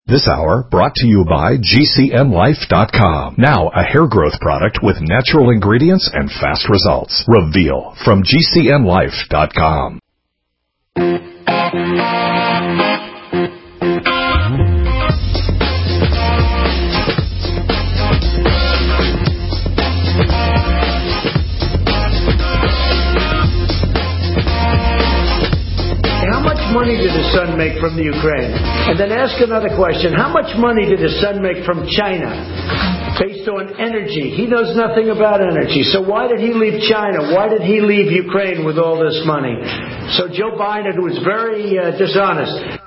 This hour brought to you by GCNlife.com. Now a hair growth product with natural ingredients and fast results. Reveal from GCNlife.com. Money did his son make from the Ukraine? And then ask another question. How much money did his son make from China based on energy? He knows nothing about energy. So why did he leave China? Why did he leave Ukraine with all this money? So Joe Biden was very dishonest.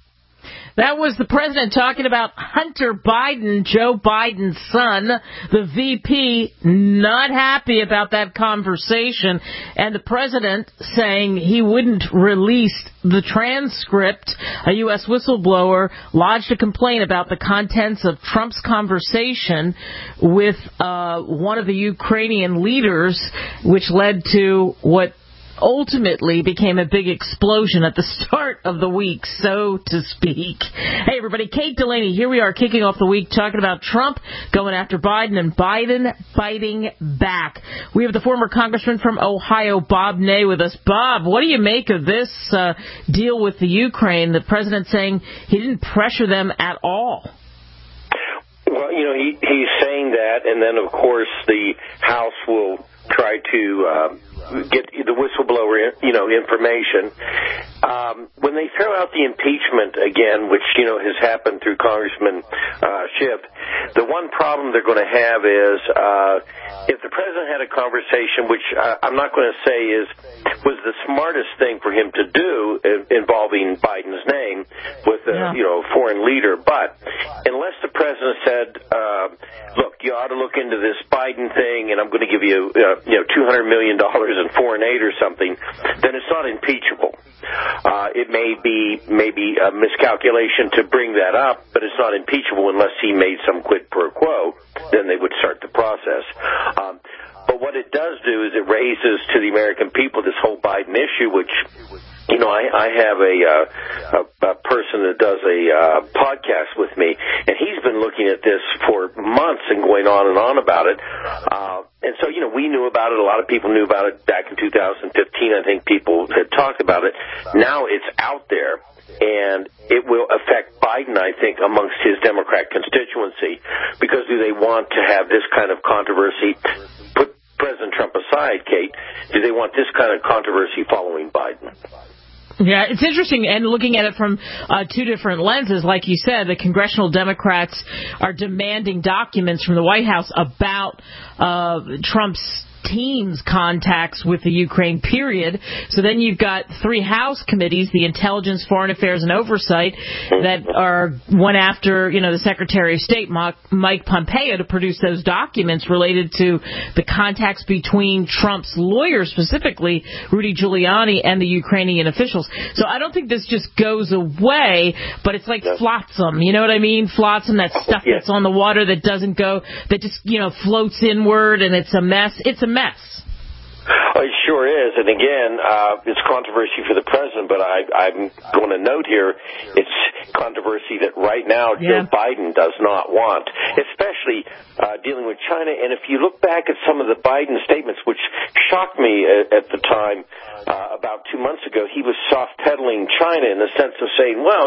That was the president talking about Hunter Biden, Joe Biden's son, the VP, not happy about that conversation, and the president saying he wouldn't release the transcript. A U.S. whistleblower lodged a complaint about the contents of Trump's conversation with one of the Ukrainian leaders, which led to what ultimately became a big explosion at the start of the week, so to speak. Hey, everybody, Kate Delaney, here we are kicking off the week talking about Trump going after Biden and Biden fighting back. We have the former congressman from Ohio, Bob Ney, with us. Bob, what do you make of this deal with the Ukraine? The president saying he didn't pressure them at all. Well, you know, he's saying that, and then, of course, the House will try to get the whistleblower, information. When they throw out the impeachment again, which, has happened through Congressman Schiff, the one problem they're going to have is if the president had a conversation, which I'm not going to say was the smartest thing for him to do involving Biden's name with a foreign leader, but unless the president said, look, you ought to look into this Biden thing, and I'm going to give you, $200 million in foreign aid or something, then it's not impeachable. It may be maybe a miscalculation to bring that up, but it's not impeachable unless he made some quid pro quo. Then they would start the process. But what it does do is it raises to the American people this whole Biden issue, which, I have a person that does a podcast with me, and he's been looking at this for months and going on and on about it. And so, we knew about it. A lot of people knew about it back in 2015. I think people had talked about it. Now it's out there, and it will affect Biden, I think, amongst his Democrat constituency, because do they want to have this kind of controversy? Put President Trump aside, Kate. Do they want this kind of controversy following Biden? Yeah, it's interesting, and looking at it from two different lenses. Like you said, the congressional Democrats are demanding documents from the White House about Trump's team's contacts with the Ukraine, period. So then you've got three House committees, the Intelligence, Foreign Affairs, and Oversight, that went after, the Secretary of State, Mike Pompeo, to produce those documents related to the contacts between Trump's lawyers, specifically Rudy Giuliani, and the Ukrainian officials. So I don't think this just goes away, but it's like flotsam. You know what I mean? Flotsam, that stuff that's on the water that doesn't go, that just, floats inward, and it's a mess. It's a mess. Oh, it sure is. And again, it's controversy for the president, but I'm going to note here it's controversy that right now Joe Biden does not want, especially dealing with China. And if you look back at some of the Biden statements, which shocked me at the time, about 2 months ago, he was soft-pedaling China in the sense of saying, well,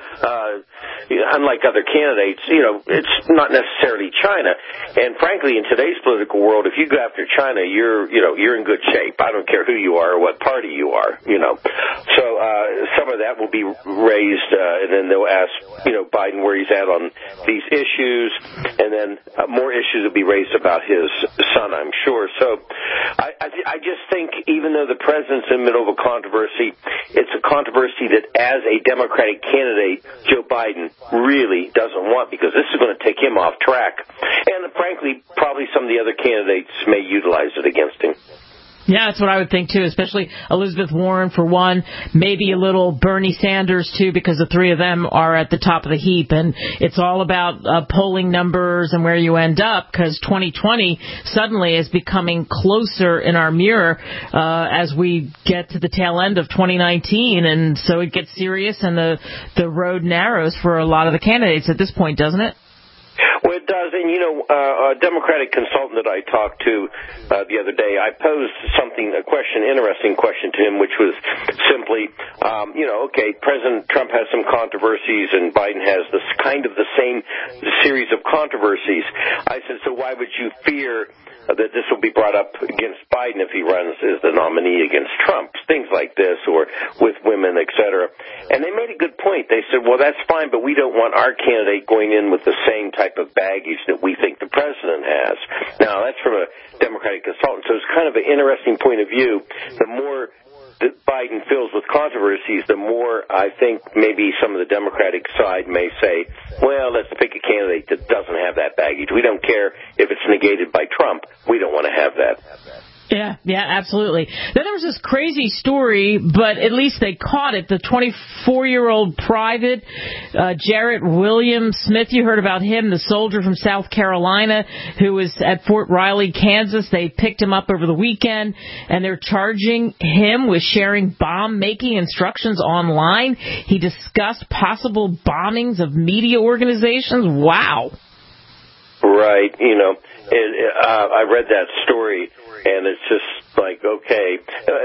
unlike other candidates, it's not necessarily China. And frankly, in today's political world, if you go after China, you're in good shape. I don't care who you are or what party you are, So some of that will be raised, and then they'll ask, Biden where he's at on these issues, and then more issues will be raised about his son, I'm sure. So I just think even though the president's in the middle of a controversy, it's a controversy that as a Democratic candidate, Joe Biden really doesn't want, because this is going to take him off track. And frankly, probably some of the other candidates may utilize it against him. Yeah, that's what I would think, too, especially Elizabeth Warren, for one, maybe a little Bernie Sanders, too, because the three of them are at the top of the heap. And it's all about polling numbers and where you end up, because 2020 suddenly is becoming closer in our mirror as we get to the tail end of 2019. And so it gets serious, and the road narrows for a lot of the candidates at this point, doesn't it? Well, it does, and a Democratic consultant that I talked to the other day, I posed interesting question to him, which was simply, okay, President Trump has some controversies, and Biden has this kind of the same series of controversies. I said, so why would you fear that this will be brought up against Biden if he runs as the nominee against Trump, things like this, or with women, et cetera. And they made a good point. They said, well, that's fine, but we don't want our candidate going in with the same type of baggage that we think the president has. Now, that's from a Democratic consultant, so it's kind of an interesting point of view. The more that Biden fills with controversies, the more I think maybe some of the Democratic side may say, well, let's pick a candidate that doesn't have that baggage. We don't care if it's negated by Trump. We don't want to have that. Yeah, absolutely. Then there was this crazy story, but at least they caught it. The 24-year-old private, Jarrett William Smith, you heard about him, the soldier from South Carolina who was at Fort Riley, Kansas. They picked him up over the weekend, and they're charging him with sharing bomb-making instructions online. He discussed possible bombings of media organizations. Wow. Right. I read that story, and it's just like, okay.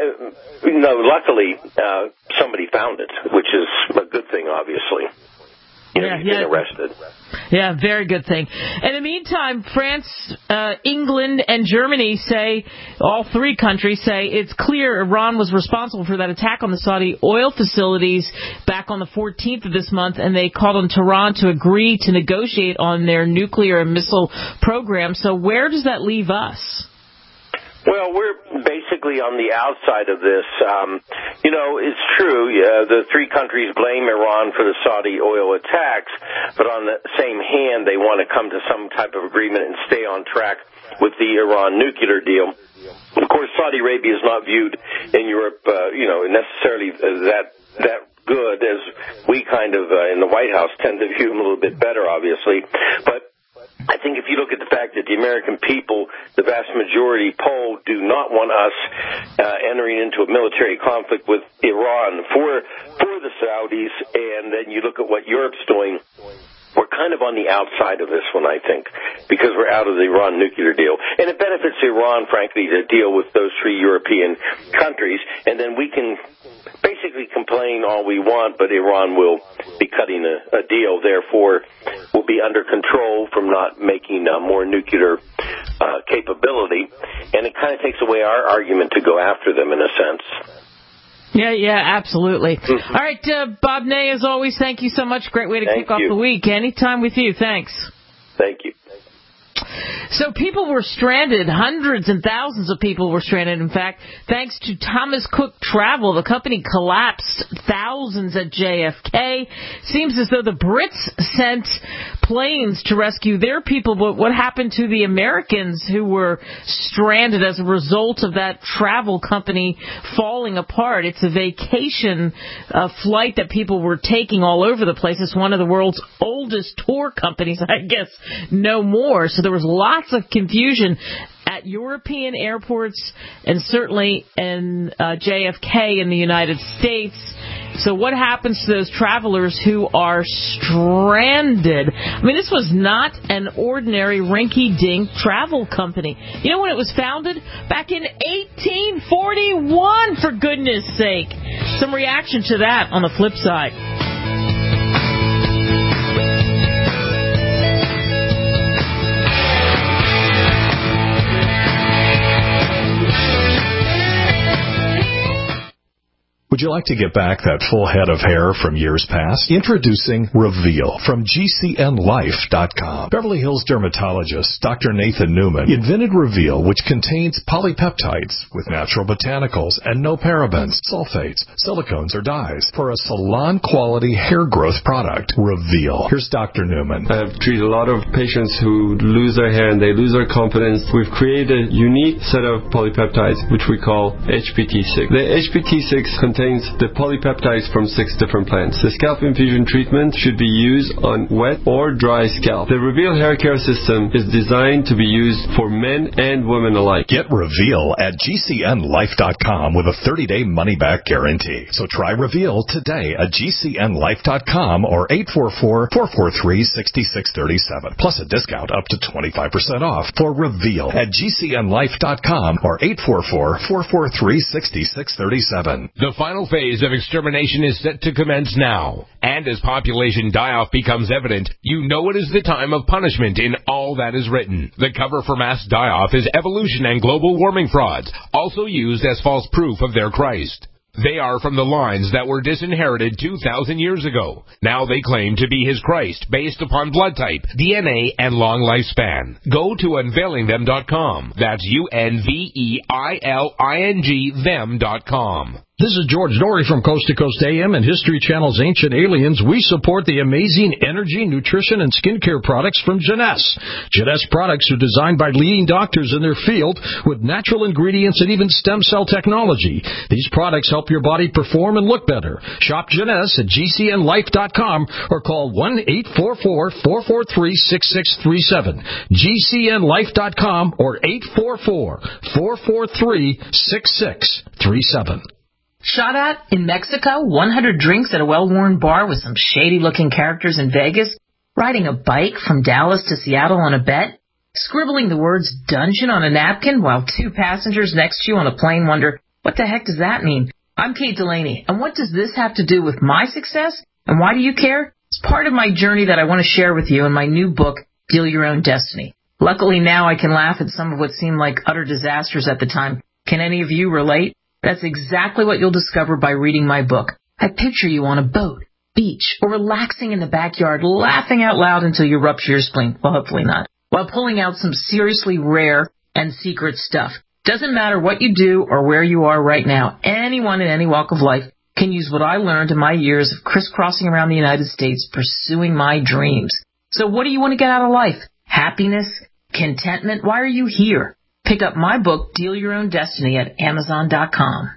Luckily, somebody found it, which is a good thing, obviously. He's been arrested. Yeah, very good thing. In the meantime, France, England, and Germany say, all three countries say, it's clear Iran was responsible for that attack on the Saudi oil facilities back on the 14th of this month, and they called on Tehran to agree to negotiate on their nuclear and missile program. So where does that leave us? Well, we're basically on the outside of this. It's true. The three countries blame Iran for the Saudi oil attacks, but on the same hand, they want to come to some type of agreement and stay on track with the Iran nuclear deal. Of course, Saudi Arabia is not viewed in Europe, necessarily that good as we kind of in the White House tend to view them a little bit better, obviously. But I think if you look at the fact that the American people, the vast majority polled, do not want us entering into a military conflict with Iran for the Saudis, and then you look at what Europe's doing, we're kind of on the outside of this one, I think, because we're out of the Iran nuclear deal. And it benefits Iran, frankly, to deal with those three European countries, and then we can basically complain all we want, but Iran will be cutting a deal, therefore will be under control from not making more nuclear capability, and it kind of takes away our argument to go after them in a sense. Yeah, absolutely. Mm-hmm. All right, Bob Ney, as always, thank you so much. Great way to kick off the week. Anytime with you. Thanks. Thank you. So people were stranded. Hundreds and thousands of people were stranded, in fact, thanks to Thomas Cook Travel. The company collapsed thousands at JFK. Seems as though the Brits sent planes to rescue their people, but what happened to the Americans who were stranded as a result of that travel company falling apart? It's a vacation flight that people were taking all over the place. It's one of the world's oldest tour companies, I guess, no more. So there was lots of confusion at European airports and certainly in JFK in the United States. So what happens to those travelers who are stranded? I mean, this was not an ordinary rinky-dink travel company. You know when it was founded? Back in 1841, for goodness sake. Some reaction to that on the flip side. Would Would you like to get back that full head of hair from years past? Introducing Reveal from GCNLife.com. Beverly Hills dermatologist Dr. Nathan Newman invented Reveal, which contains polypeptides with natural botanicals and no parabens, sulfates, silicones, or dyes for a salon-quality hair growth product. Reveal. Here's Dr. Newman. I've treated a lot of patients who lose their hair and they lose their confidence. We've created a unique set of polypeptides, which we call HPT6. The HPT6 contains the polypeptides from 6 different plants. The scalp infusion treatment should be used on wet or dry scalp. The Reveal hair care system is designed to be used for men and women alike. Get Reveal at GCNLife.com with a 30-day money-back guarantee. So try Reveal today at GCNLife.com or 844-443-6637. Plus a discount up to 25% off for Reveal at GCNLife.com or 844-443-6637. The final phase of extermination is set to commence now. And as population die-off becomes evident, you know it is the time of punishment in all that is written. The cover for mass die-off is evolution and global warming frauds, also used as false proof of their Christ. They are from the lines that were disinherited 2,000 years ago. Now they claim to be his Christ, based upon blood type, DNA, and long lifespan. Go to unveilingthem.com. That's UNVEILING them.com. This is George Dory from Coast to Coast AM and History Channel's Ancient Aliens. We support the amazing energy, nutrition, and skincare products from Jeunesse. Jeunesse products are designed by leading doctors in their field with natural ingredients and even stem cell technology. These products help your body perform and look better. Shop Jeunesse at GCNLife.com or call 1-844-443-6637. GCNLife.com or 844-443-6637. Shot at in Mexico, 100 drinks at a well-worn bar with some shady-looking characters in Vegas, riding a bike from Dallas to Seattle on a bet, scribbling the words dungeon on a napkin while 2 passengers next to you on a plane wonder, what the heck does that mean? I'm Kate Delaney, and what does this have to do with my success? And why do you care? It's part of my journey that I want to share with you in my new book, Deal Your Own Destiny. Luckily now I can laugh at some of what seemed like utter disasters at the time. Can any of you relate? That's exactly what you'll discover by reading my book. I picture you on a boat, beach, or relaxing in the backyard, laughing out loud until you rupture your spleen. Well, hopefully not. While pulling out some seriously rare and secret stuff. Doesn't matter what you do or where you are right now. Anyone in any walk of life can use what I learned in my years of crisscrossing around the United States pursuing my dreams. So what do you want to get out of life? Happiness? Contentment? Why are you here? Pick up my book, Deal Your Own Destiny, at Amazon.com.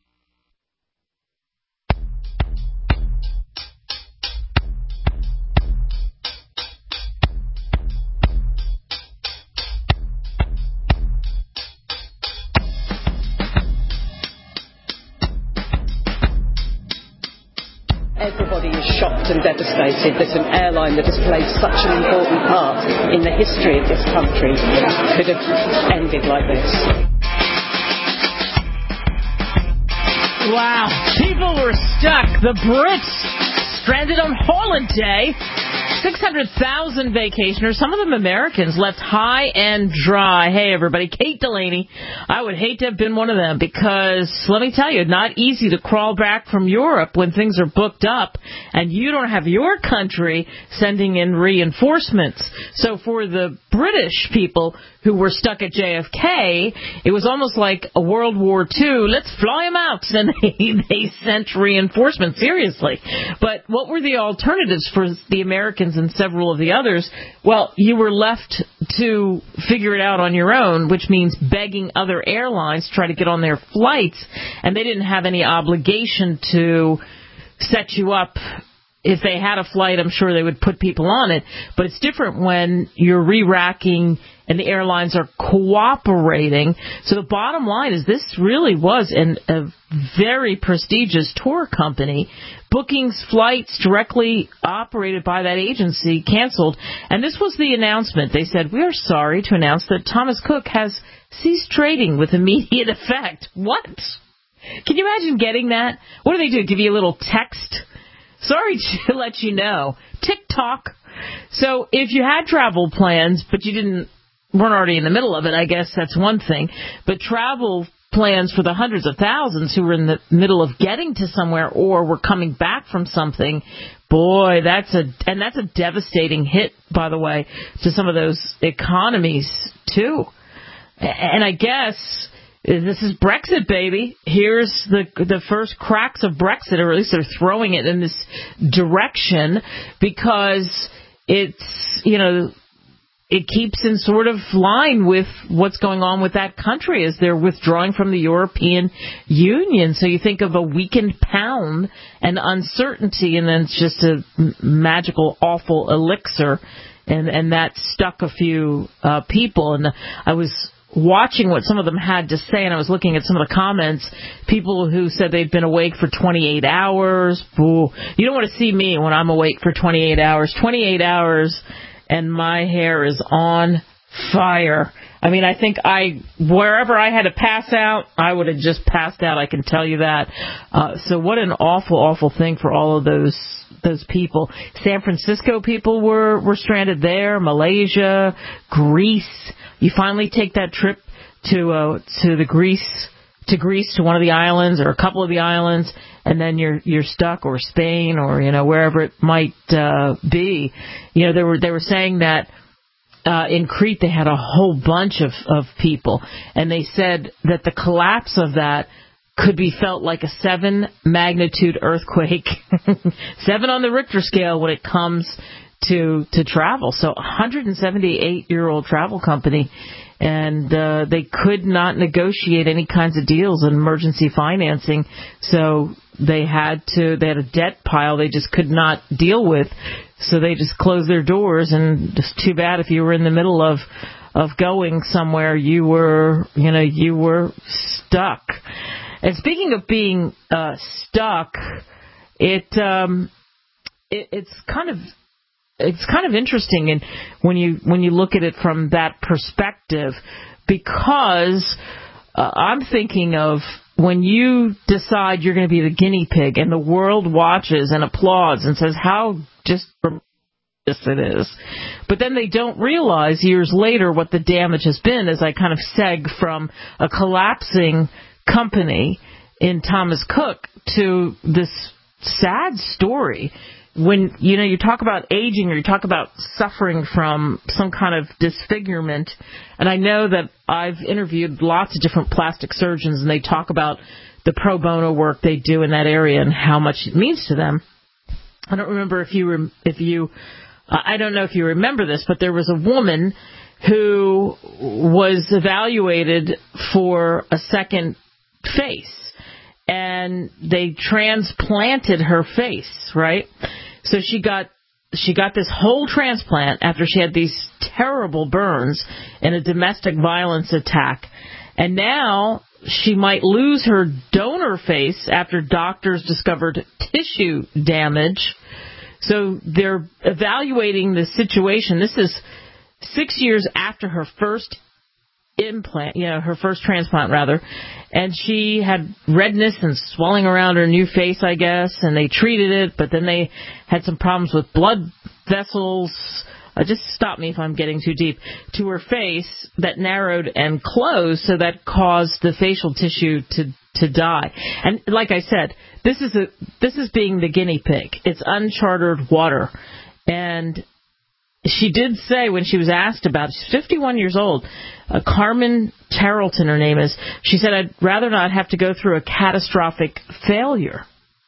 Everybody is shocked and devastated that an airline that has played such an important part in the history of this country could have ended like this. Wow. People were stuck. The Brits stranded on holiday. 600,000 vacationers, some of them Americans, left high and dry. Hey, everybody, Kate Delaney. I would hate to have been one of them because, let me tell you, not easy to crawl back from Europe when things are booked up and you don't have your country sending in reinforcements. So for the British people who were stuck at JFK, it was almost like a World War II. Let's fly them out. And they sent reinforcements, seriously. But what were the alternatives for the Americans and several of the others? Well, you were left to figure it out on your own, which means begging other airlines to try to get on their flights. And they didn't have any obligation to set you up. If they had a flight, I'm sure they would put people on it. But it's different when you're re-racking and the airlines are cooperating. So the bottom line is this really was a very prestigious tour company. Bookings, flights directly operated by that agency canceled. And this was the announcement. They said, we are sorry to announce that Thomas Cook has ceased trading with immediate effect. What? Can you imagine getting that? What do they do? Give you a little text? Sorry to let you know. TikTok. So if you had travel plans, but you weren't already in the middle of it, I guess that's one thing. But travel plans for the hundreds of thousands who were in the middle of getting to somewhere or were coming back from something. Boy, that's a devastating hit, by the way, to some of those economies too. And I guess this is Brexit, baby. Here's the first cracks of Brexit, or at least they're throwing it in this direction because it's, it keeps in sort of line with what's going on with that country as they're withdrawing from the European Union. So you think of a weakened pound and uncertainty, and then it's just a magical, awful elixir, and that stuck a few people. And I was watching what some of them had to say, and I was looking at some of the comments, people who said they've been awake for 28 hours. Ooh, you don't want to see me when I'm awake for 28 hours. 28 hours, and my hair is on fire. I mean, I think wherever I had to pass out, I would have just passed out, I can tell you that. So what an awful, awful thing for all of those people. San Francisco people were stranded there, Malaysia, Greece. You finally take that trip to Greece, to one of the islands or a couple of the islands, and then you're stuck, or Spain, or wherever it might be. They were saying that in Crete they had a whole bunch of people, and they said that the collapse of that could be felt like a 7 magnitude earthquake, 7 on the Richter scale when it comes to travel. So 178-year-old travel company, and they could not negotiate any kinds of deals in emergency financing. So they had a debt pile they just could not deal with. So they just closed their doors, and just too bad if you were in the middle of going somewhere, you were stuck. And speaking of being stuck, it's kind of interesting, and when you look at it from that perspective, because I'm thinking of when you decide you're going to be the guinea pig, and the world watches and applauds and says how just it is, but then they don't realize years later what the damage has been. As I kind of seg from a collapsing company in Thomas Cook to this sad story. When you talk about aging, or you talk about suffering from some kind of disfigurement, and I know that I've interviewed lots of different plastic surgeons, and they talk about the pro bono work they do in that area and how much it means to them. I don't remember I don't know if you remember this, but there was a woman who was evaluated for a second face, and they transplanted her face, right? So she got this whole transplant after she had these terrible burns in a domestic violence attack, and now she might lose her donor face after doctors discovered tissue damage. So they're evaluating the situation. This is 6 years after her first her first transplant rather, and she had redness and swelling around her new face, I guess, and they treated it, but then they had some problems with blood vessels. Just stop me if I'm getting too deep, to her face that narrowed and closed, so that caused the facial tissue to die. And like I said, this is being the guinea pig. It's uncharted water. And she did say, when she was asked about it, she's 51 years old, Carmen Tarleton, her name is, she said, I'd rather not have to go through a catastrophic failure.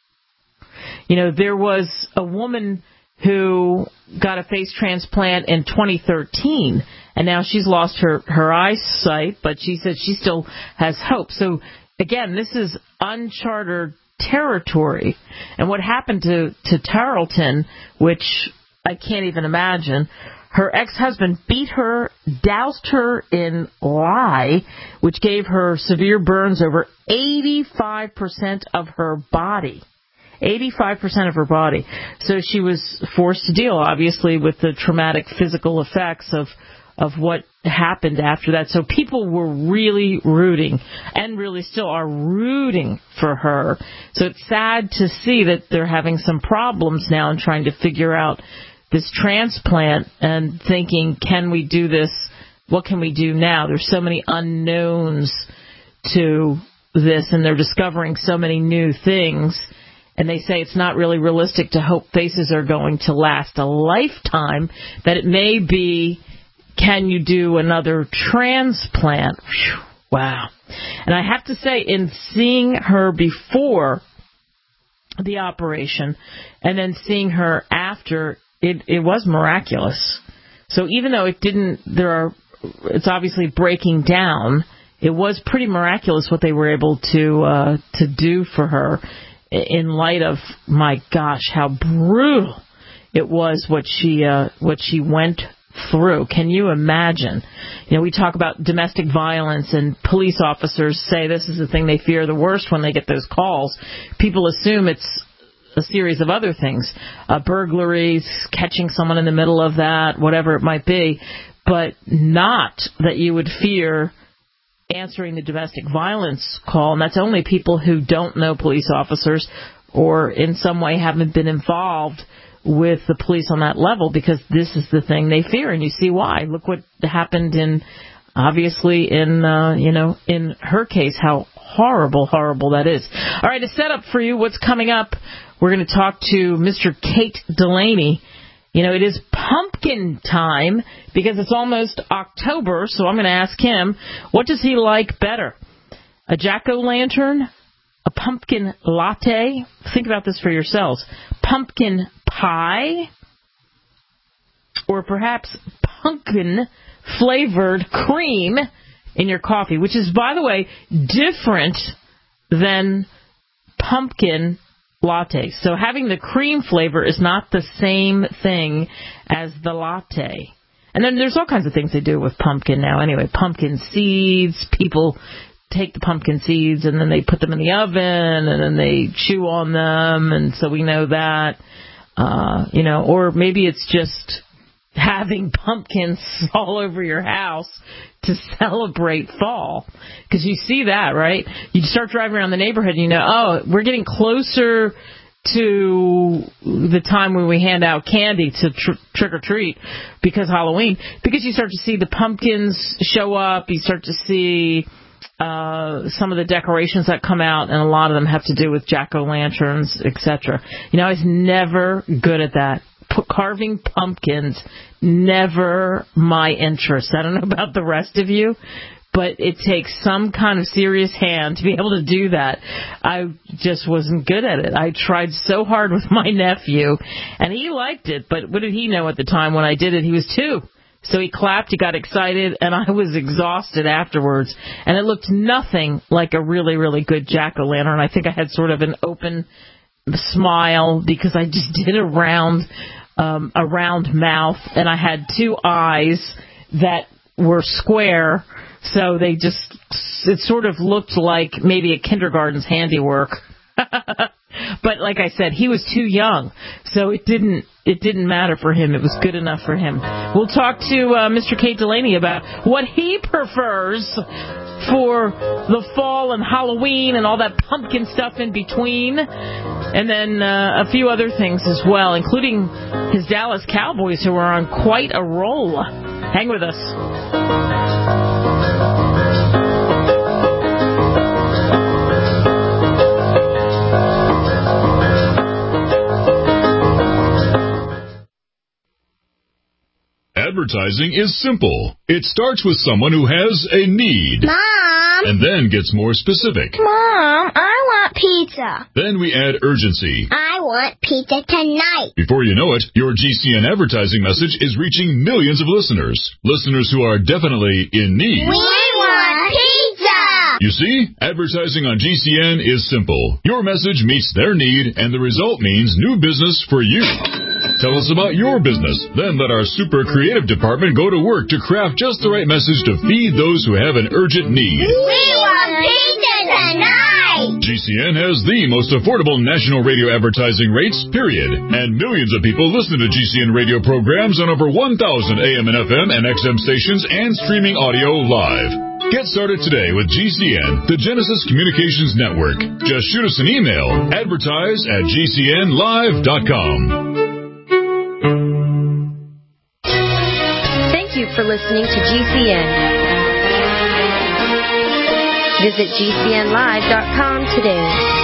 There was a woman who got a face transplant in 2013, and now she's lost her eyesight, but she said she still has hope. So, again, this is uncharted territory. And what happened to Tarleton, which I can't even imagine, her ex-husband beat her, doused her in lye, which gave her severe burns over 85% of her body. 85% of her body. So she was forced to deal, obviously, with the traumatic physical effects of what happened after that. So people were really rooting, and really still are rooting for her. So it's sad to see that they're having some problems now and trying to figure out this transplant and thinking, can we do this? What can we do now? There's so many unknowns to this, and they're discovering so many new things. And they say it's not really realistic to hope faces are going to last a lifetime, that it may be, can you do another transplant? Whew, wow. And I have to say, in seeing her before the operation and then seeing her after, it was miraculous. So even though it's obviously breaking down, it was pretty miraculous what they were able to do for her, in light of, my gosh, how brutal it was what she went through. Can you imagine? We talk about domestic violence, and police officers say this is the thing they fear the worst when they get those calls. People assume it's a series of other things, burglaries, catching someone in the middle of that, whatever it might be, but not that you would fear answering the domestic violence call. And that's only people who don't know police officers or in some way haven't been involved with the police on that level, because this is the thing they fear. And you see why. Look what happened in her case, how horrible that is. All right, to set up for you what's coming up, we're going to talk to Mr. Kate Delaney. It is pumpkin time because it's almost October, so I'm going to ask him, what does he like better? A jack-o'-lantern? A pumpkin latte? Think about this for yourselves. Pumpkin pie? Or perhaps pumpkin-flavored cream in your coffee, which is, by the way, different than pumpkin latte. So having the cream flavor is not the same thing as the latte. And then there's all kinds of things they do with pumpkin now. Anyway, pumpkin seeds. People take the pumpkin seeds and then they put them in the oven and then they chew on them. And so we know that, or maybe it's just having pumpkins all over your house to celebrate fall. Because you see that, right? You start driving around the neighborhood and we're getting closer to the time when we hand out candy to trick or treat because Halloween. Because you start to see the pumpkins show up, you start to see some of the decorations that come out, and a lot of them have to do with jack-o'-lanterns, etc. I was never good at that. Carving pumpkins, never my interest. I don't know about the rest of you, but it takes some kind of serious hand to be able to do that. I just wasn't good at it. I tried so hard with my nephew, and he liked it, but what did he know at the time when I did it? He was 2. So he clapped, he got excited, and I was exhausted afterwards. And it looked nothing like a really, really good jack-o'-lantern. I think I had sort of an open smile because I just did a round mouth, and I had 2 eyes that were square, so it sort of looked like maybe a kindergarten's handiwork. But like I said, he was too young, so it didn't matter for him. It was good enough for him. We'll talk to Mr. Kate Delaney about what he prefers for the fall and Halloween and all that pumpkin stuff in between, and then a few other things as well, including his Dallas Cowboys, who are on quite a roll. Hang with us. Advertising is simple. It starts with someone who has a need. Mom! And then gets more specific. Mom, I want pizza. Then we add urgency. I want pizza tonight. Before you know it, your GCN advertising message is reaching millions of listeners. Listeners who are definitely in need. We want pizza! You see, advertising on GCN is simple. Your message meets their need, and the result means new business for you. Tell us about your business. Then let our super creative department go to work to craft just the right message to feed those who have an urgent need. We want pizza tonight! GCN has the most affordable national radio advertising rates, period. And millions of people listen to GCN radio programs on over 1,000 AM and FM and XM stations and streaming audio live. Get started today with GCN, the Genesis Communications Network. Just shoot us an email, advertise@gcnlive.com. Thank you for listening to GCN. Visit GCNlive.com today.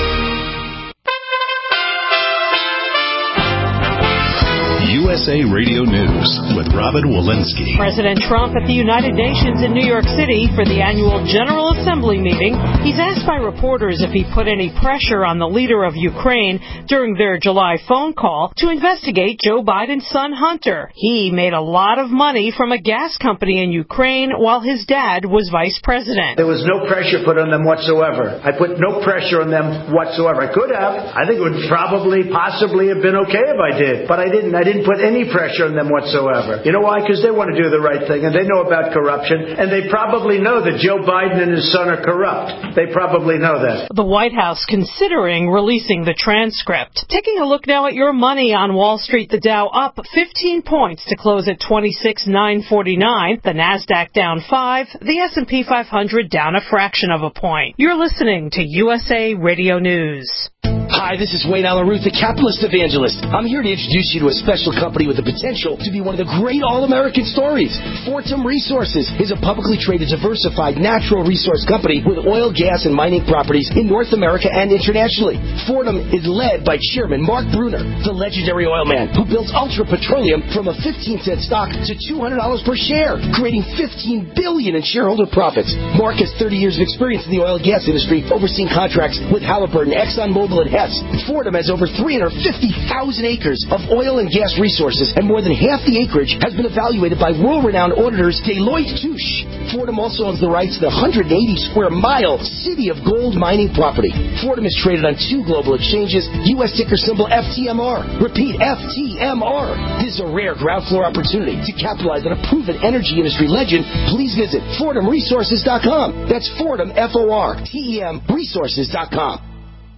USA Radio News with Robin Walensky. President Trump at the United Nations in New York City for the annual General Assembly meeting. He's asked by reporters if he put any pressure on the leader of Ukraine during their July phone call to investigate Joe Biden's son Hunter. He made a lot of money from a gas company in Ukraine while his dad was vice president. There was no pressure put on them whatsoever. I put no pressure on them whatsoever. I could have. I think it would possibly have been okay if I did. But I didn't. I didn't put any pressure on them whatsoever. You know why? Because they want to do the right thing, and they know about corruption, and they probably know that Joe Biden and his son are corrupt. They probably know that. The White House considering releasing the transcript. Taking a look now at your money on Wall Street, the Dow up 15 points to close at 26,949. The Nasdaq down 5. The S&P 500 down a fraction of a point. You're listening to USA Radio News. Hi, this is Wayne Allen Ruth, the capitalist evangelist. I'm here to introduce you to a special company with the potential to be one of the great all-American stories. Fortum Resources is a publicly traded, diversified natural resource company with oil, gas, and mining properties in North America and internationally. Fortum is led by Chairman Mark Brunner, the legendary oil man who built Ultra Petroleum from a 15-cent stock to $200 per share, creating $15 billion in shareholder profits. Mark has 30 years of experience in the oil and gas industry, overseeing contracts with Halliburton, ExxonMobil, and Hess. Fortum has over 350,000 acres of oil and gas resources, and more than half the acreage has been evaluated by world-renowned auditors Deloitte Touche. Fortum also owns the rights to the 180-square-mile City of Gold mining property. Fortum is traded on 2 global exchanges, U.S. ticker symbol FTMR. Repeat, FTMR. This is a rare ground floor opportunity to capitalize on a proven energy industry legend. Please visit FortumResources.com. That's Fortum, F-O-R-T-E-M, Resources.com.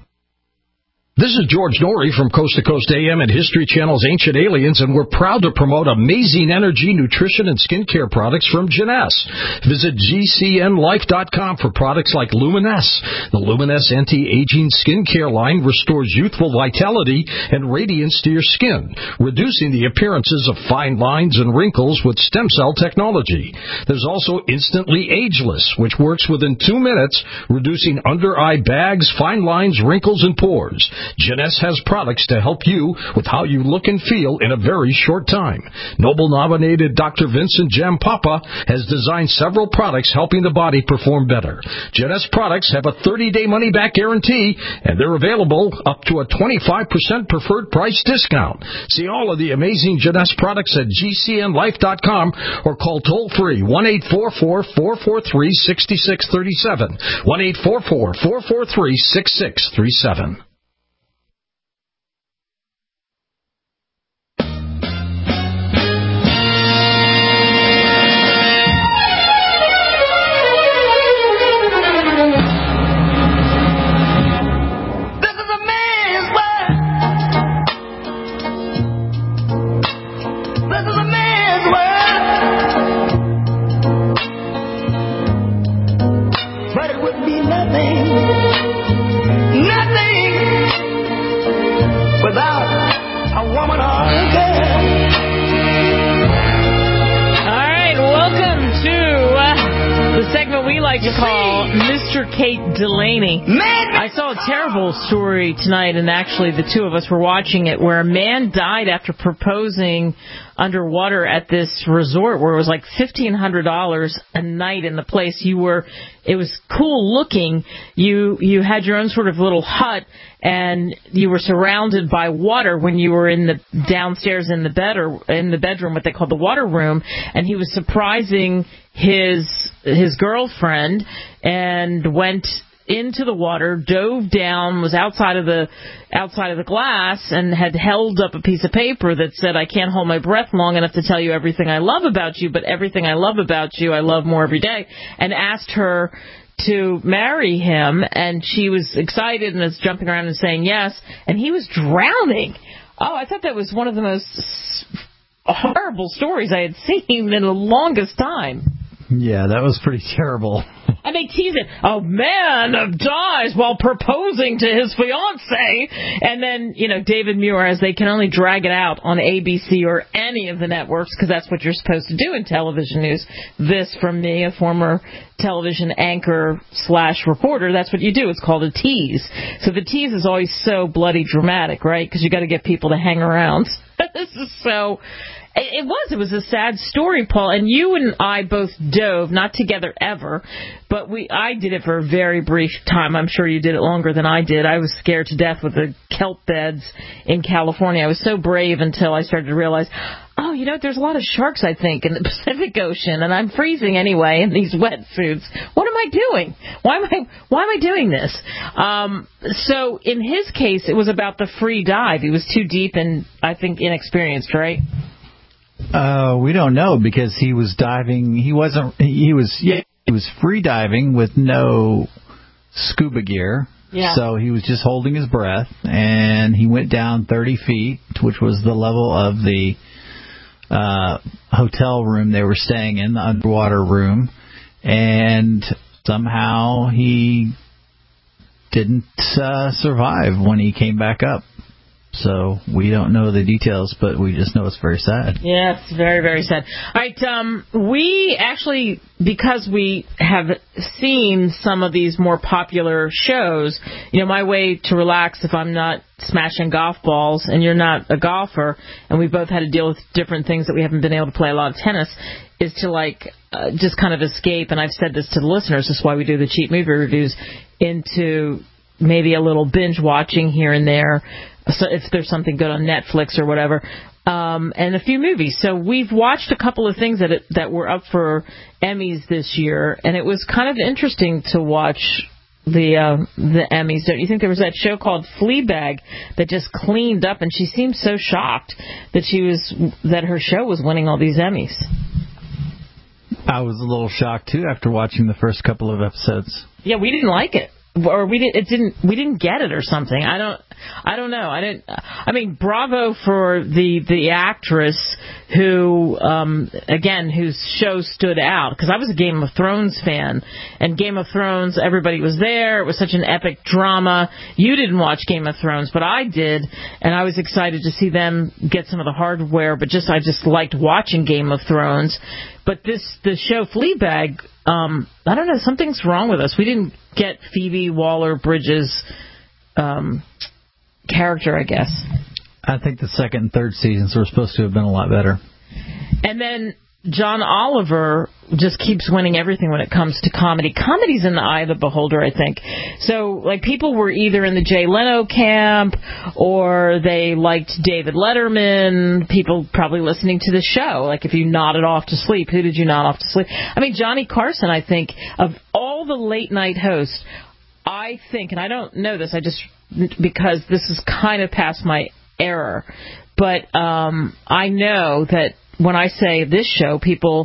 This is George Norrie from Coast to Coast AM and History Channel's Ancient Aliens, and we're proud to promote amazing energy, nutrition, and skincare products from Jeunesse. Visit GCNlife.com for products like Luminesse. The Luminesse anti-aging skincare line restores youthful vitality and radiance to your skin, reducing the appearances of fine lines and wrinkles with stem cell technology. There's also Instantly Ageless, which works within 2 minutes, reducing under-eye bags, fine lines, wrinkles, and pores. Jeunesse has products to help you with how you look and feel in a very short time. Nobel-nominated Dr. Vincent Jampapa has designed several products helping the body perform better. Jeunesse products have a 30-day money-back guarantee, and they're available up to a 25% preferred price discount. See all of the amazing Jeunesse products at GCNlife.com or call toll-free 1-844-443-6637, 1-844-443-6637. To call Mr. Kate Delaney. I saw a terrible story tonight, and actually the two of us were watching it, where a man died after proposing underwater at this resort where it was like $1,500 a night in the place. It was cool looking. You had your own sort of little hut, and you were surrounded by water when you were in the downstairs in the bed or in the bedroom, what they call the water room. And he was surprising his girlfriend and went into the water, dove down, was outside of the glass, and had held up a piece of paper that said, "I can't hold my breath long enough to tell you everything I love about you, but everything I love about you, I love more every day," and asked her to marry him. And she was excited and was jumping around and saying yes, and he was drowning. Oh, I thought that was one of the most horrible stories I had seen in the longest time. Yeah, that was pretty terrible. And they tease it. A man dies while proposing to his fiancée. And then, David Muir, as they can only drag it out on ABC or any of the networks, because that's what you're supposed to do in television news. This from me, a former television anchor / reporter. That's what you do. It's called a tease. So the tease is always so bloody dramatic, right? Because you got to get people to hang around. This is so... It was a sad story, Paul, and you and I both dove, not together ever, but I did it for a very brief time. I'm sure you did it longer than I did. I was scared to death with the kelp beds in California. I was so brave until I started to realize, there's a lot of sharks, I think, in the Pacific Ocean, and I'm freezing anyway in these wetsuits. What am I doing? Why am I doing this? So in his case, it was about the free dive. He was too deep and, I think, inexperienced, right? We don't know because he was diving. He was free diving with no scuba gear. Yeah. So he was just holding his breath, and he went down 30 feet, which was the level of the hotel room they were staying in, the underwater room, and somehow he didn't survive when he came back up. So we don't know the details, but we just know it's very sad. Yeah, it's very, very sad. All right, we actually, because we have seen some of these more popular shows, my way to relax if I'm not smashing golf balls and you're not a golfer, and we both had to deal with different things that we haven't been able to play a lot of tennis, is to just kind of escape, and I've said this to the listeners, this is why we do the cheap movie reviews, into maybe a little binge watching here and there. So if there's something good on Netflix or whatever, and a few movies. So we've watched a couple of things that were up for Emmys this year, and it was kind of interesting to watch the Emmys. Don't you think? There was that show called Fleabag that just cleaned up, and she seemed so shocked that her show was winning all these Emmys. I was a little shocked too after watching the first couple of episodes. Yeah, we didn't like it. Or we didn't get it or something. I don't know. I mean, bravo for the actress who, again, whose show stood out. Because I was a Game of Thrones fan. And Game of Thrones, everybody was there. It was such an epic drama. You didn't watch Game of Thrones, but I did. And I was excited to see them get some of the hardware. But I just liked watching Game of Thrones. But the show Fleabag, I don't know, something's wrong with us. We didn't get Phoebe Waller-Bridge's character, I guess. I think the second and third seasons were supposed to have been a lot better. And then John Oliver just keeps winning everything when it comes to comedy. Comedy's in the eye of the beholder, I think. So, people were either in the Jay Leno camp or they liked David Letterman. People probably listening to the show. If you nodded off to sleep, who did you nod off to sleep? I mean, Johnny Carson, I think, of all the late-night hosts, I think, and I don't know this, because this is kind of past my era, but I know that when I say this show,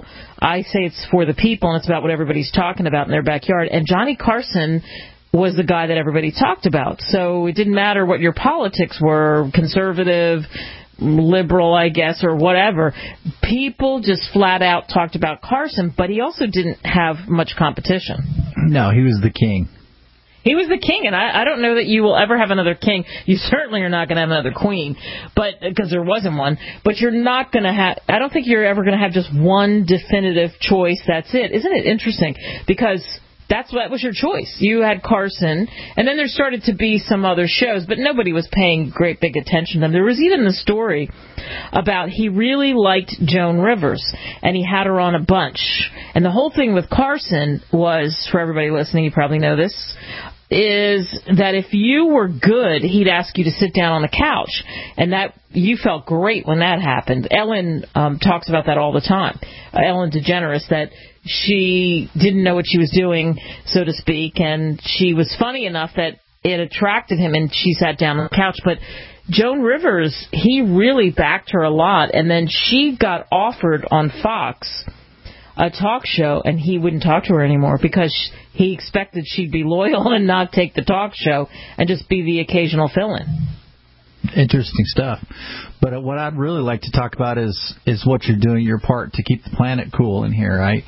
I say it's for the people and it's about what everybody's talking about in their backyard. And Johnny Carson was the guy that everybody talked about. So it didn't matter what your politics were, conservative, liberal, I guess, or whatever. People just flat out talked about Carson, but he also didn't have much competition. No, he was the king. He was the king, and I don't know that you will ever have another king. You certainly are not going to have another queen, because there wasn't one. But you're not going to have, I don't think you're ever going to have just one definitive choice. That's it. Isn't it interesting? Because that was your choice. You had Carson, and then there started to be some other shows, but nobody was paying great big attention to them. There was even the story about he really liked Joan Rivers, and he had her on a bunch. And the whole thing with Carson was, for everybody listening, you probably know this, is that if you were good, he'd ask you to sit down on the couch. And that you felt great when that happened. Ellen talks about that all the time. Ellen DeGeneres, that she didn't know what she was doing, so to speak, and she was funny enough that it attracted him, and she sat down on the couch. But Joan Rivers, he really backed her a lot, and then she got offered on Fox a talk show, and he wouldn't talk to her anymore because he expected she'd be loyal and not take the talk show and just be the occasional fill-in. Interesting stuff. But what I'd really like to talk about is what you're doing your part to keep the planet cool in here, right?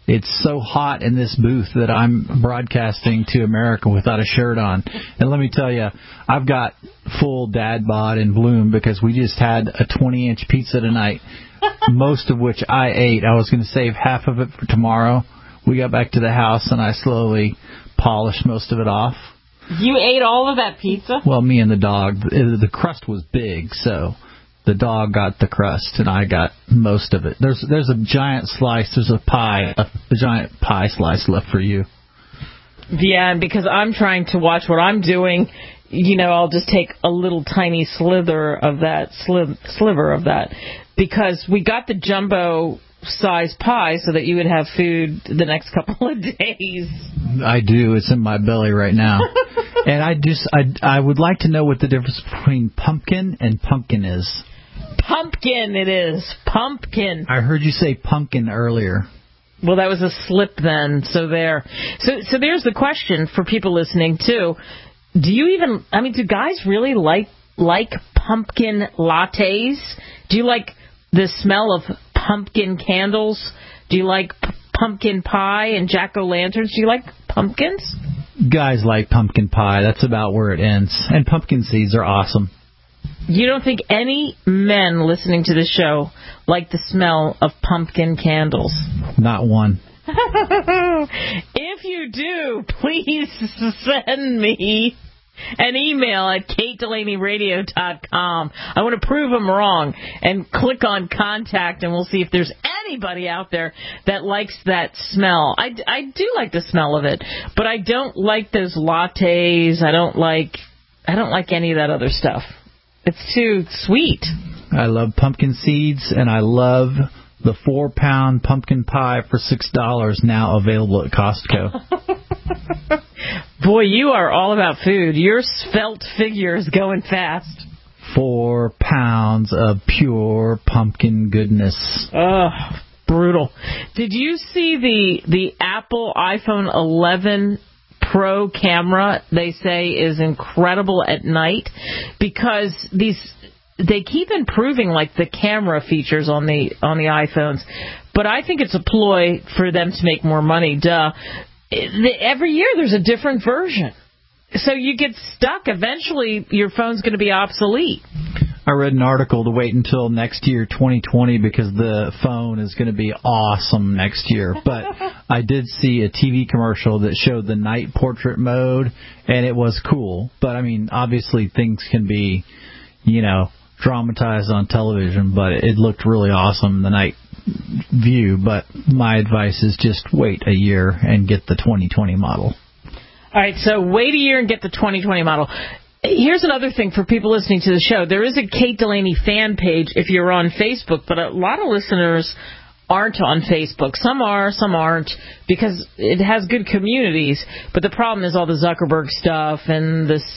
It's so hot in this booth that I'm broadcasting to America without a shirt on. And let me tell you, I've got full dad bod in bloom because we just had a 20-inch pizza tonight, most of which I ate. I was going to save half of it for tomorrow. We got back to the house, and I slowly polished most of it off. You ate all of that pizza? Well, me and the dog. The crust was big, so the dog got the crust, and I got most of it. There's a giant slice. There's a giant pie slice left for you. Yeah, and because I'm trying to watch what I'm doing, I'll just take a little tiny sliver of that, because we got the jumbo size pie so that you would have food the next couple of days. I do. It's in my belly right now. And I would like to know what the difference between pumpkin and pumpkin is. Pumpkin it is. Pumpkin. I heard you say pumpkin earlier. Well, that was a slip then. So there. So there's the question for people listening too. Do guys really like pumpkin lattes? Do you like the smell of pumpkin candles? Do you like pumpkin pie and jack-o'-lanterns? Do you like pumpkins? Guys like pumpkin pie. That's about where it ends. And pumpkin seeds are awesome. You don't think any men listening to the show like the smell of pumpkin candles? Not one. If you do, please send me an email at KateDelaneyRadio.com. I want to prove them wrong, and click on contact, and we'll see if there's anybody out there that likes that smell. I do like the smell of it, but I don't like those lattes. I don't like any of that other stuff. It's too sweet. I love pumpkin seeds, and I love the 4-pound pumpkin pie for $6 now available at Costco. Boy, you are all about food. Your svelte figure is going fast. 4 pounds of pure pumpkin goodness. Oh, brutal. Did you see the Apple iPhone 11 Pro camera? They say is incredible at night, because they keep improving the camera features on the iPhones, but I think it's a ploy for them to make more money. Duh. Every year there's a different version, so you get stuck. Eventually your phone's going to be obsolete. I read an article to wait until next year, 2020, because the phone is going to be awesome next year. But I did see a TV commercial that showed the night portrait mode, and it was cool. But, obviously things can be, dramatized on television, but it looked really awesome, the night view. But my advice is just wait a year and get the 2020 model. All right, so wait a year and get the 2020 model. Here's another thing for people listening to the show. There is a Kate Delaney fan page if you're on Facebook, but a lot of listeners aren't on Facebook. Some are, some aren't, because it has good communities. But the problem is all the Zuckerberg stuff and this,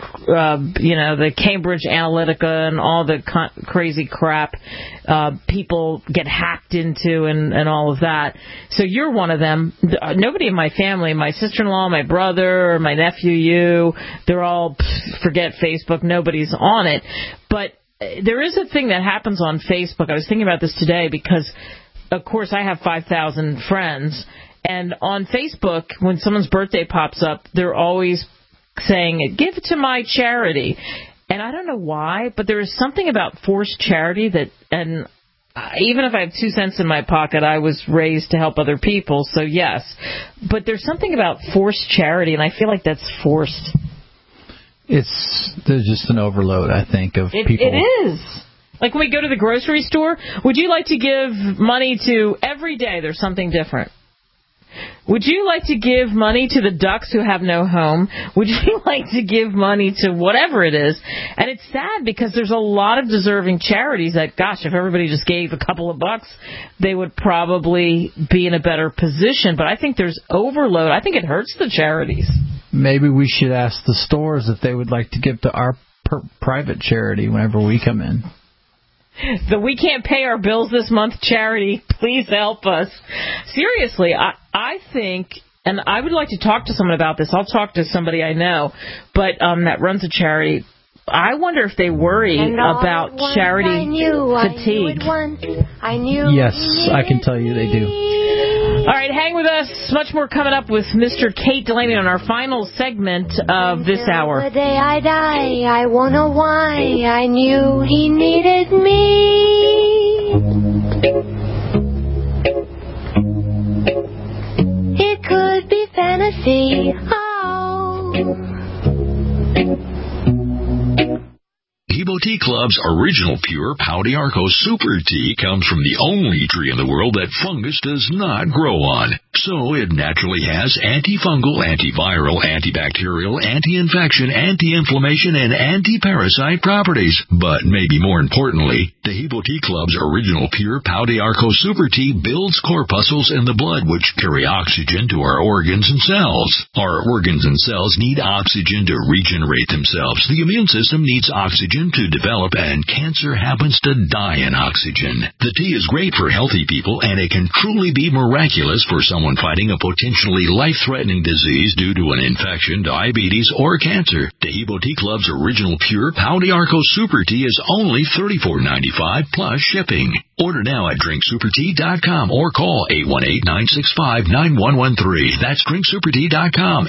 the Cambridge Analytica and all the crazy crap people get hacked into and all of that. So you're one of them. Nobody in my family, my sister-in-law, my brother, my nephew, they're all, forget Facebook. Nobody's on it. But there is a thing that happens on Facebook. I was thinking about this today because, of course, I have 5,000 friends, and on Facebook, when someone's birthday pops up, they're always saying, give it to my charity. And I don't know why, but there is something about forced charity that, and even if I have 2 cents in my pocket, I was raised to help other people, so yes. But there's something about forced charity, and I feel like that's forced. There's just an overload, I think, of people. It is. Like when we go to the grocery store, would you like to give money to, every day there's something different. Would you like to give money to the ducks who have no home? Would you like to give money to whatever it is? And it's sad because there's a lot of deserving charities that, gosh, if everybody just gave a couple of bucks, they would probably be in a better position. But I think there's overload. I think it hurts the charities. Maybe we should ask the stores if they would like to give to our private charity whenever we come in. The We Can't Pay Our Bills This Month charity, please help us. Seriously, I think, and I would like to talk to someone about this. I'll talk to somebody I know, but that runs a charity. I wonder if they worry about charity fatigue. Yes, I can tell you they do. All right, hang with us. Much more coming up with Mr. Kate Delaney on our final segment of this hour. The day I die, I wonder why I knew he needed me. It could be fantasy. Hebo Tea Club's original pure Pau d'Arco Super Tea comes from the only tree in the world that fungus does not grow on. So it naturally has antifungal, antiviral, antibacterial, anti-infection, anti-inflammation, and anti-parasite properties. But maybe more importantly, the Hebo Tea Club's original pure Pau d'Arco Super Tea builds corpuscles in the blood which carry oxygen to our organs and cells. Our organs and cells need oxygen to regenerate themselves. The immune system needs oxygen to develop, and cancer happens to die in oxygen. The tea is great for healthy people, and it can truly be miraculous for someone fighting a potentially life-threatening disease due to an infection, diabetes, or cancer. The Hebo Tea Club's original pure Pau d'Arco Super Tea is only $34.95 plus shipping. Order now at drinksupertea.com or call 818-965-9113. That's drinksupertea.com,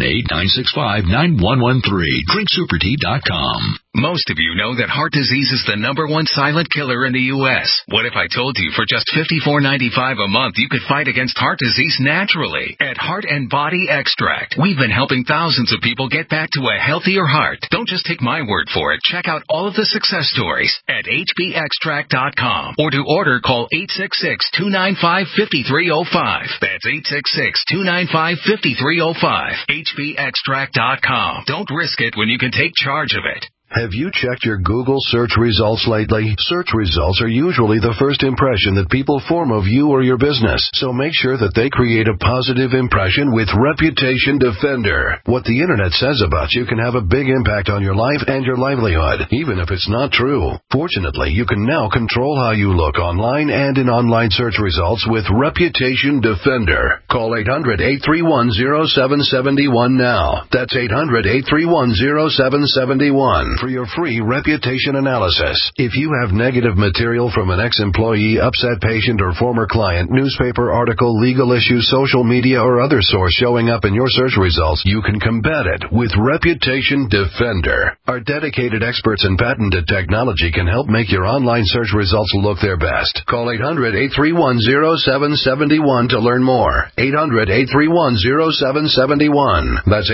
818-965-9113. drinksupertea.com. Most of you know that heart disease is the #1 silent killer in the U.S. What if I told you for just $54.95 a month you could fight against heart disease naturally at Heart and Body Extract? We've been helping thousands of people get back to a healthier heart. Don't just take my word for it. Check out all of the success stories at hbextract.com. Or to order, call 866-295-5305. That's 866-295-5305. hbextract.com. Don't risk it when you can take charge of it. Have you checked your Google search results lately? Search results are usually the first impression that people form of you or your business, so make sure that they create a positive impression with Reputation Defender. What the Internet says about you can have a big impact on your life and your livelihood, even if it's not true. Fortunately, you can now control how you look online and in online search results with Reputation Defender. Call 800-831-0771 now. That's 800-831-0771. for your free reputation analysis. If you have negative material from an ex-employee, upset patient, or former client, newspaper article, legal issue, social media, or other source showing up in your search results, you can combat it with Reputation Defender. Our dedicated experts in patented technology can help make your online search results look their best. Call 800-831-0771 to learn more. 800-831-0771. That's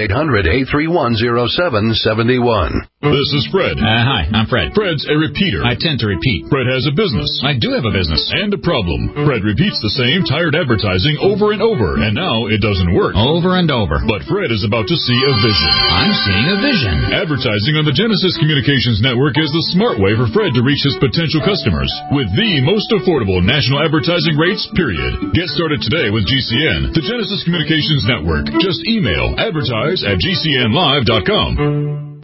800-831-0771. This is Fred. Hi, I'm Fred. Fred's a repeater. I tend to repeat. Fred has a business. I do have a business. And a problem. Fred repeats the same tired advertising over and over, and now it doesn't work. Over and over. But Fred is about to see a vision. I'm seeing a vision. Advertising on the Genesis Communications Network is the smart way for Fred to reach his potential customers with the most affordable national advertising rates, period. Get started today with GCN, the Genesis Communications Network. Just email advertise@gcnlive.com.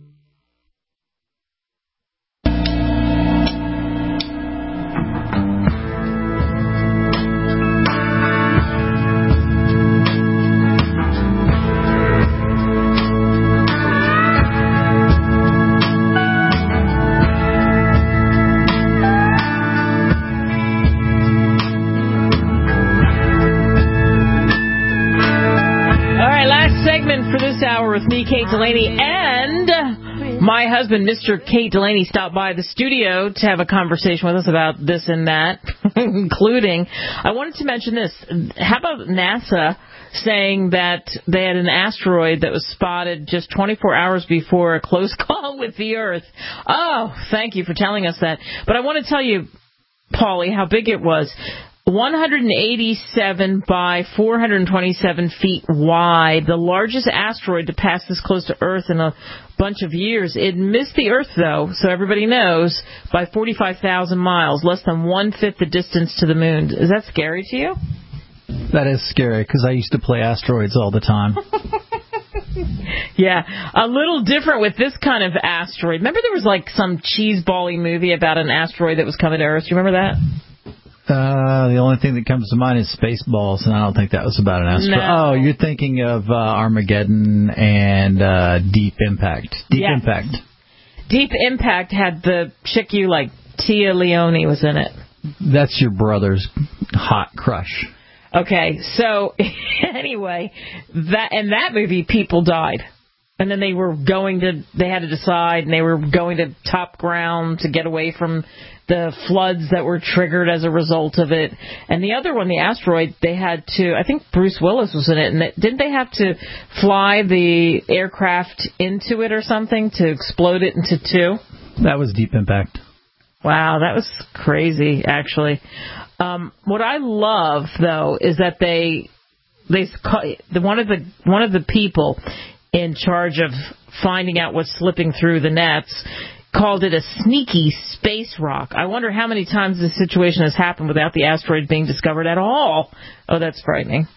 With me, Kate Delaney, and my husband, Mr. Kate Delaney, stopped by the studio to have a conversation with us about this and that, including, I wanted to mention this. How about NASA saying that they had an asteroid that was spotted just 24 hours before a close call with the Earth? Oh, thank you for telling us that. But I want to tell you, Paulie, how big it was. 187 by 427 feet wide, the largest asteroid to pass this close to Earth in a bunch of years. It missed the Earth, though, so everybody knows, by 45,000 miles, less than one-fifth the distance to the moon. Is that scary to you? That is scary, because I used to play asteroids all the time. Yeah, a little different with this kind of asteroid. Remember there was like some cheeseball-y movie about an asteroid that was coming to Earth? Do you remember that? The only thing that comes to mind is Spaceballs, and I don't think that was about an asteroid. No. Oh, you're thinking of Armageddon and Deep Impact. Deep Impact. Deep Impact had the chick you like, Tia Leone was in it. That's your brother's hot crush. Okay, so anyway, in that movie, people died. And then they had to decide, and they were going to top ground to get away from the floods that were triggered as a result of it. And the other one, the asteroid, they had to, I think Bruce Willis was in it, and didn't they have to fly the aircraft into it or something to explode it into two? That was Deep Impact. Wow, that was crazy, actually. What I love, though, is that one of the people in charge of finding out what's slipping through the nets called it a sneaky space rock. I wonder how many times this situation has happened without the asteroid being discovered at all. Oh, that's frightening.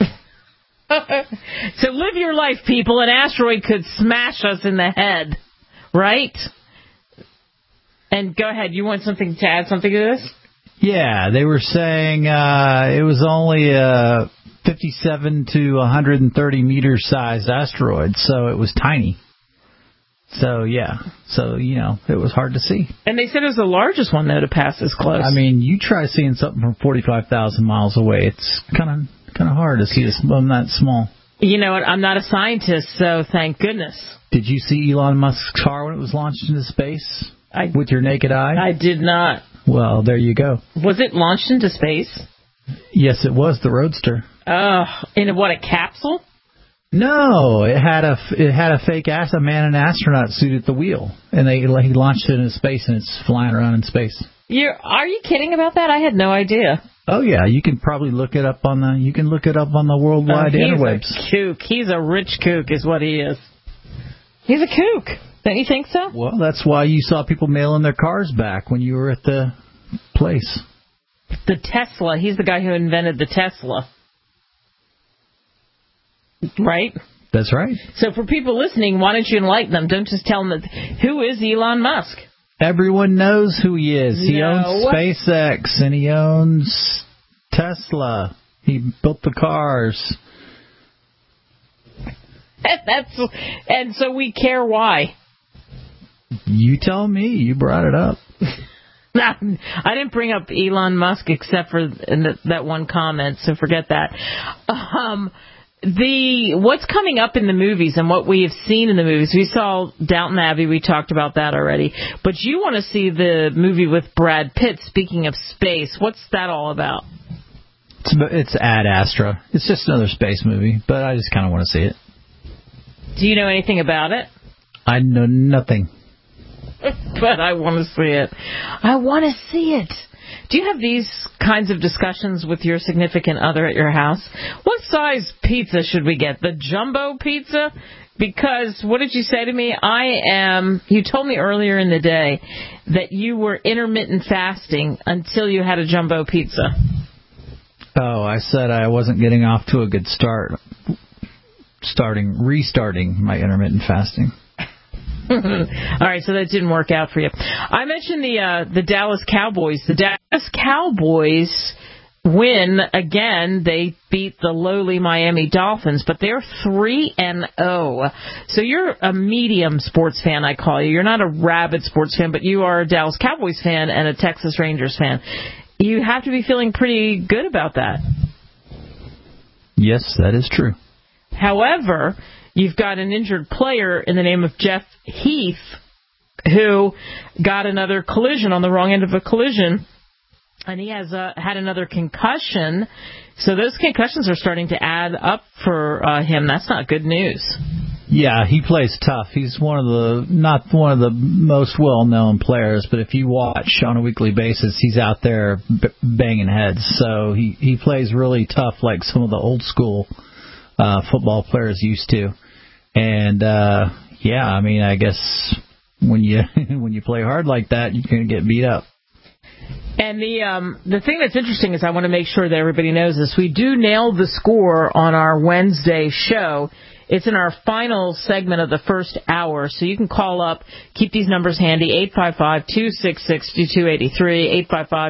So live your life, people. An asteroid could smash us in the head, right? And go ahead. You want to add something to this? Yeah, they were saying it was only a 57 to 130 meter sized asteroid, so it was tiny. So, yeah. So, it was hard to see. And they said it was the largest one, though, to pass this close. I mean, you try seeing something from 45,000 miles away. It's kind of hard to see something that small. You know what? I'm not a scientist, so thank goodness. Did you see Elon Musk's car when it was launched into space with your naked eye? I did not. Well, there you go. Was it launched into space? Yes, it was, the Roadster. In a capsule? No, it had a fake a man in an astronaut suit at the wheel, and he launched it into space, and it's flying around in space. Are you kidding about that? I had no idea. Oh yeah, you can probably look it up on the worldwide interwebs. He's a kook. He's a rich kook, is what he is. He's a kook. Don't you think so? Well, that's why you saw people mailing their cars back when you were at the place. The Tesla. He's the guy who invented the Tesla. Right? That's right. So for people listening, why don't you enlighten them? Don't just tell them who is Elon Musk? Everyone knows who he is. He owns SpaceX, and he owns Tesla. He built the cars. And so we care why. You tell me. You brought it up. I didn't bring up Elon Musk except for that one comment, so forget that. What's coming up in the movies and what we have seen in the movies, we saw Downton Abbey, we talked about that already, but you want to see the movie with Brad Pitt, speaking of space. What's that all about? It's Ad Astra. It's just another space movie, but I just kind of want to see it. Do you know anything about it? I know nothing. But I want to see it. I want to see it. Do you have these kinds of discussions with your significant other at your house? What size pizza should we get? The jumbo pizza? Because, what did you say to me? You told me earlier in the day that you were intermittent fasting until you had a jumbo pizza. Oh, I said I wasn't getting off to a good start. Restarting my intermittent fasting. All right, so that didn't work out for you. I mentioned the Dallas Cowboys. The Dallas Cowboys win again. They beat the lowly Miami Dolphins, but they're 3-0. So you're a medium sports fan, I call you. You're not a rabid sports fan, but you are a Dallas Cowboys fan and a Texas Rangers fan. You have to be feeling pretty good about that. Yes, that is true. However, you've got an injured player in the name of Jeff Heath who got another collision on the wrong end of a collision, and he has had another concussion. So those concussions are starting to add up for him. That's not good news. Yeah, he plays tough. He's not one of the most well-known players, but if you watch on a weekly basis, he's out there banging heads. So he plays really tough, like some of the old school football players used to. And I guess when you play hard like that, you can get beat up. And the thing that's interesting is I want to make sure that everybody knows this. We do nail the score on our Wednesday show. It's in our final segment of the first hour, so you can call up, keep these numbers handy, 855-266-5283,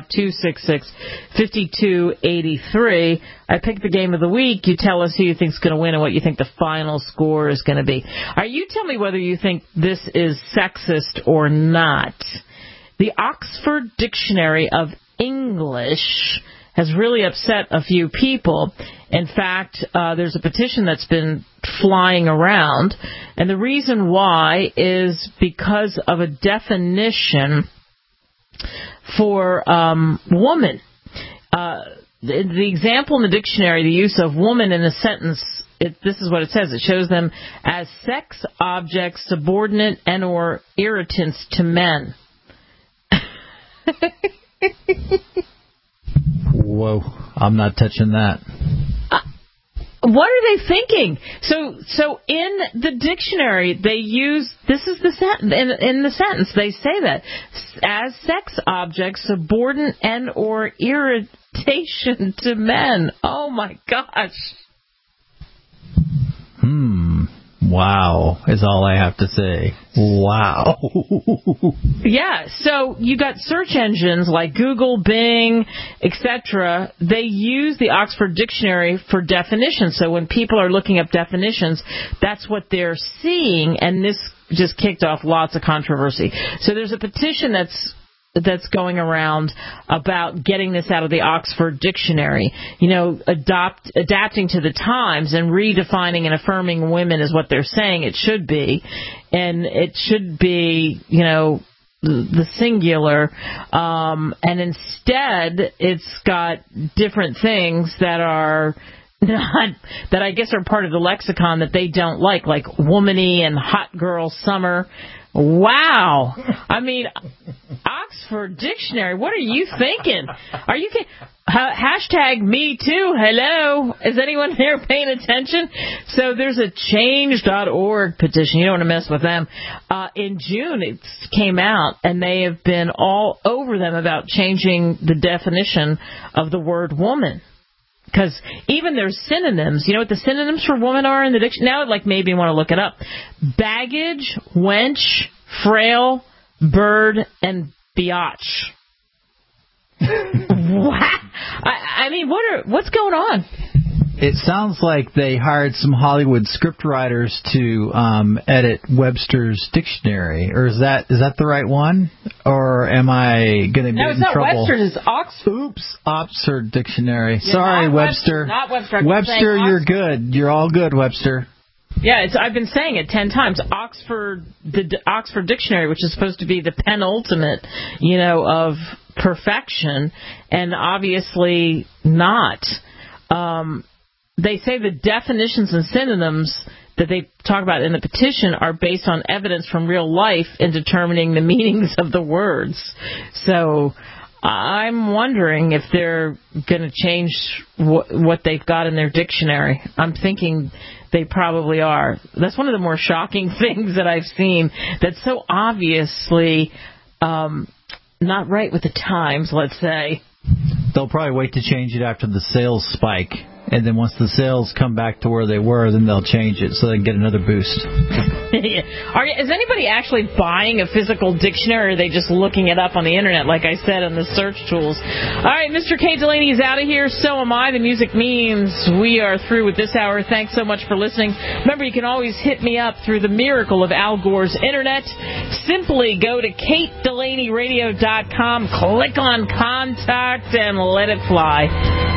855-266-5283. I pick the game of the week. You tell us who you think is going to win and what you think the final score is going to be. All right, you tell me whether you think this is sexist or not. The Oxford Dictionary of English has really upset a few people. In fact, there's a petition that's been flying around, and the reason why is because of a definition for woman. The example in the dictionary, the use of woman in a sentence, this is what it says. It shows them as sex objects, subordinate and or irritants to men. Whoa, I'm not touching that. What are they thinking? So in the dictionary, they use, this is the sentence, in the sentence, they say that, as sex objects, subordinate and or irritation to men. Oh my gosh. Wow, is all I have to say. Wow. Yeah, so you got search engines like Google, Bing, etc. They use the Oxford Dictionary for definitions. So when people are looking up definitions, that's what they're seeing, and this just kicked off lots of controversy. So there's a petition that's going around about getting this out of the Oxford Dictionary. You know, adapting to the times and redefining and affirming women is what they're saying it should be. And it should be, you know, the singular. And instead, it's got different things that are that I guess are part of the lexicon that they don't like womany and hot girl summer. Wow. I mean, Oxford Dictionary, what are you thinking? Are you kidding? Hashtag me too. Hello. Is anyone there paying attention? So there's a change.org petition. You don't want to mess with them. In June, it came out, and they have been all over them about changing the definition of the word woman. Because even there's synonyms. You know what the synonyms for woman are in the dictionary? Now, maybe you want to look it up. Baggage, wench, frail, bird, and biatch. What? I mean, what's going on? It sounds like they hired some Hollywood scriptwriters to edit Webster's dictionary. Or is that the right one? Or am I going to get in trouble? No, it's not Webster's, it's Oxford. Oops, Oxford Dictionary. Yeah, sorry, Webster. Not Webster. Webster, you're good. You're all good, Webster. Yeah, I've been saying it 10 times. The Oxford Dictionary, which is supposed to be the penultimate, of perfection, and obviously not. They say the definitions and synonyms that they talk about in the petition are based on evidence from real life in determining the meanings of the words. So I'm wondering if they're going to change what they've got in their dictionary. I'm thinking they probably are. That's one of the more shocking things that I've seen that's so obviously not right with the times, let's say. They'll probably wait to change it after the sales spike. And then once the sales come back to where they were, then they'll change it so they can get another boost. Is anybody actually buying a physical dictionary, or are they just looking it up on the Internet, like I said, on the search tools? All right, Mr. Kate Delaney is out of here. So am I. The music means we are through with this hour. Thanks so much for listening. Remember, you can always hit me up through the miracle of Al Gore's Internet. Simply go to KateDelaneyRadio.com, click on Contact, and let it fly.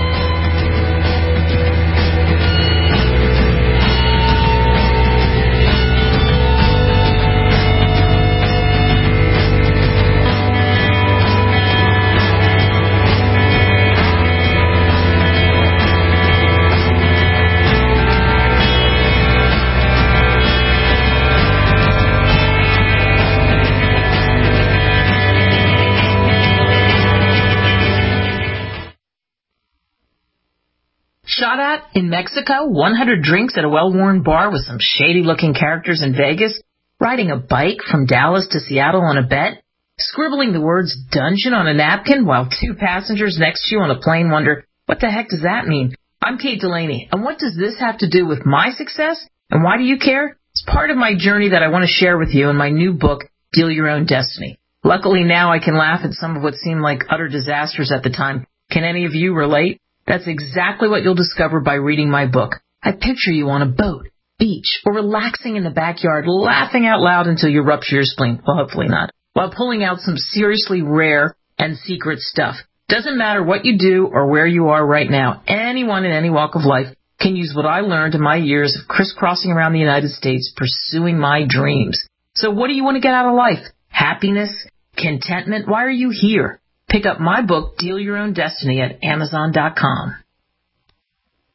Shot at in Mexico, 100 drinks at a well-worn bar with some shady-looking characters in Vegas, riding a bike from Dallas to Seattle on a bet, scribbling the words dungeon on a napkin while two passengers next to you on a plane wonder, what the heck does that mean? I'm Kate Delaney, and what does this have to do with my success? And why do you care? It's part of my journey that I want to share with you in my new book, Deal Your Own Destiny. Luckily now I can laugh at some of what seemed like utter disasters at the time. Can any of you relate? That's exactly what you'll discover by reading my book. I picture you on a boat, beach, or relaxing in the backyard, laughing out loud until you rupture your spleen. Well, hopefully not. While pulling out some seriously rare and secret stuff. Doesn't matter what you do or where you are right now. Anyone in any walk of life can use what I learned in my years of crisscrossing around the United States pursuing my dreams. So what do you want to get out of life? Happiness? Contentment? Why are you here? Pick up my book, Deal Your Own Destiny, at Amazon.com.